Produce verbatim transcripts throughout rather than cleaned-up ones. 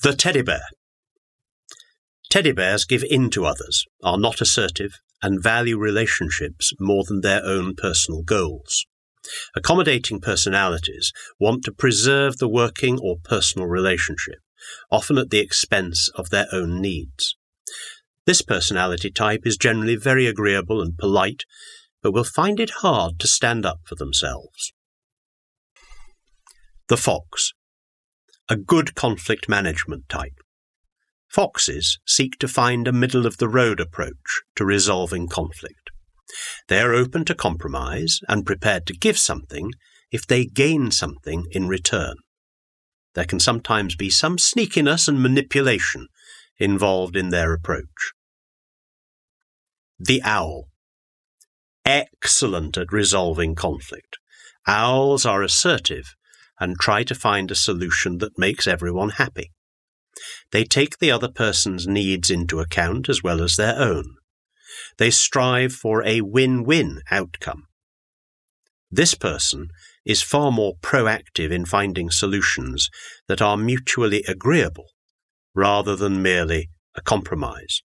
The teddy bear. Teddy bears give in to others, are not assertive, and value relationships more than their own personal goals. Accommodating personalities want to preserve the working or personal relationship, often at the expense of their own needs. This personality type is generally very agreeable and polite, but will find it hard to stand up for themselves. The fox. A good conflict management type. Foxes seek to find a middle-of-the-road approach to resolving conflict. They are open to compromise and prepared to give something if they gain something in return. There can sometimes be some sneakiness and manipulation involved in their approach. The owl. Excellent at resolving conflict. Owls are assertive and try to find a solution that makes everyone happy. They take the other person's needs into account as well as their own. They strive for a win-win outcome. This person is far more proactive in finding solutions that are mutually agreeable rather than merely a compromise.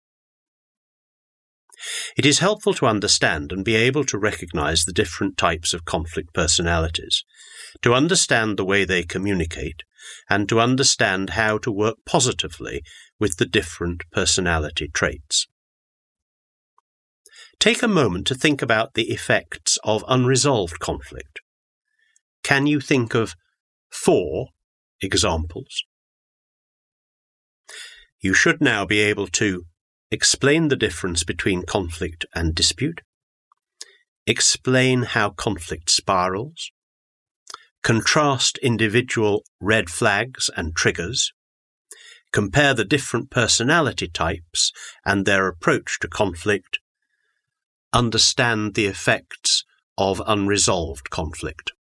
It is helpful to understand and be able to recognize the different types of conflict personalities, to understand the way they communicate, and to understand how to work positively with the different personality traits. Take a moment to think about the effects of unresolved conflict. Can you think of four examples? You should now be able to explain the difference between conflict and dispute, explain how conflict spirals, contrast individual red flags and triggers, compare the different personality types and their approach to conflict, understand the effects of unresolved conflict.